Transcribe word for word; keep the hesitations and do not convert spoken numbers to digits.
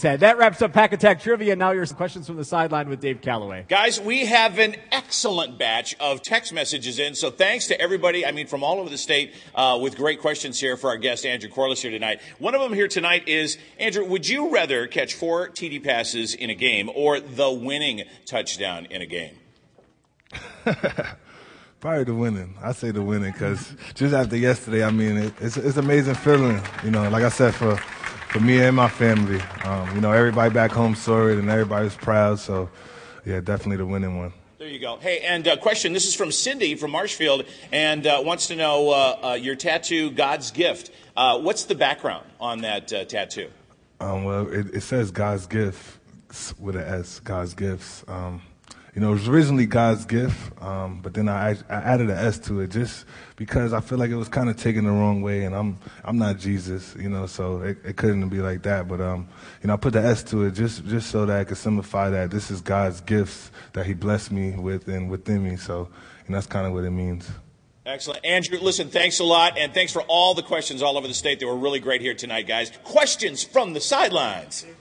head. That wraps up Pack Attack Trivia. Now your questions from the sideline with Dave Calloway. Guys, we have an excellent batch of text messages in, so thanks to everybody, I mean, from all over the state, uh, with great questions here for our guest, Andrew Corliss, here tonight. One of them here tonight is, Andrew, would you rather catch four T D passes in a game or the winning touchdown in a game? Probably the winning. I say the winning because just after yesterday, I mean, it, it's it's an amazing feeling. You know, like I said, for for me and my family, um, you know, everybody back home saw it and everybody's proud. So, yeah, definitely the winning one. There you go. Hey, and uh, question. This is from Cindy from Marshfield, and uh, wants to know uh, uh, your tattoo, God's Gift. Uh, what's the background on that uh, tattoo? Um, well, it, it says God's Gift with an S, God's Gifts. Um, You know, it was originally God's gift, um, but then I, I added an S to it just because I feel like it was kind of taken the wrong way, and I'm I'm not Jesus, you know, so it, it couldn't be like that. But um, you know, I put the S to it just just so that I could simplify that this is God's gifts that He blessed me with and within me. So, and that's kind of what it means. Excellent. Andrew, listen, thanks a lot, and thanks for all the questions all over the state. They were really great here tonight, guys. Questions from the sidelines.